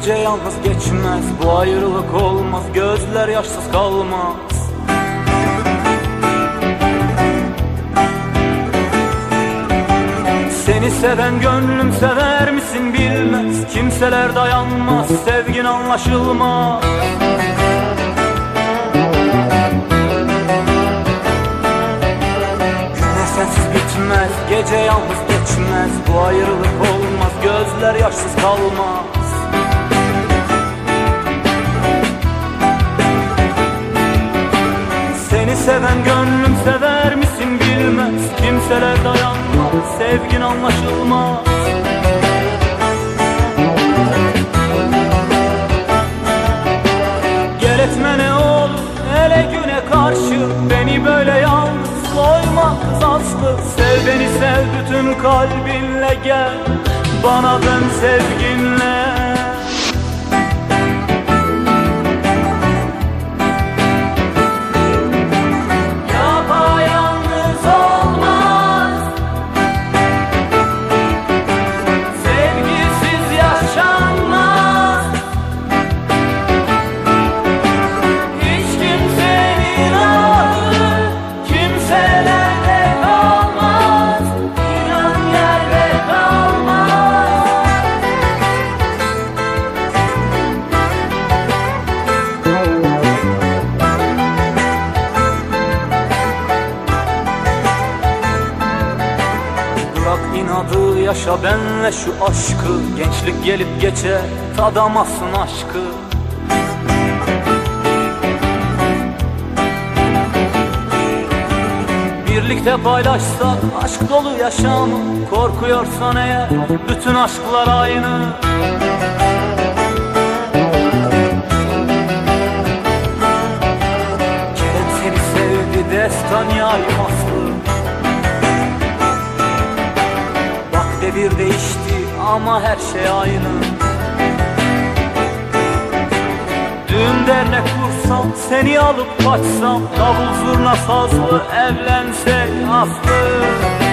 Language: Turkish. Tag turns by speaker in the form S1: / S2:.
S1: Gece yalnız geçmez, bu ayrılık olmaz, gözler yaşsız kalmaz. Seni seven gönlüm sever misin bilmez, kimseler dayanmaz, sevgin anlaşılmaz. Güne sensiz bitmez, gece yalnız geçmez, bu ayrılık olmaz, gözler yaşsız kalmaz. Seni seven gönlüm sever misin bilmez, kimseler dayanmaz, sevgin anlaşılmaz. Gel etme ne olur hele güne karşı, beni böyle yalnız koyma kız aslı. Sev beni sev bütün kalbinle, gel bana dön sevginle. İnadı yaşa benle şu aşkı, gençlik gelip geçer, tadamazsın aşkı. Birlikte paylaşsak aşk dolu yaşamı, korkuyorsan eğer bütün aşklar aynı. Kerem seni sevdi, destan yaymazdı. Devir değişti ama her şey aynı. Düğün dernek kursam, seni alıp kaçsam, davul zurna sazlı evlensek aslı.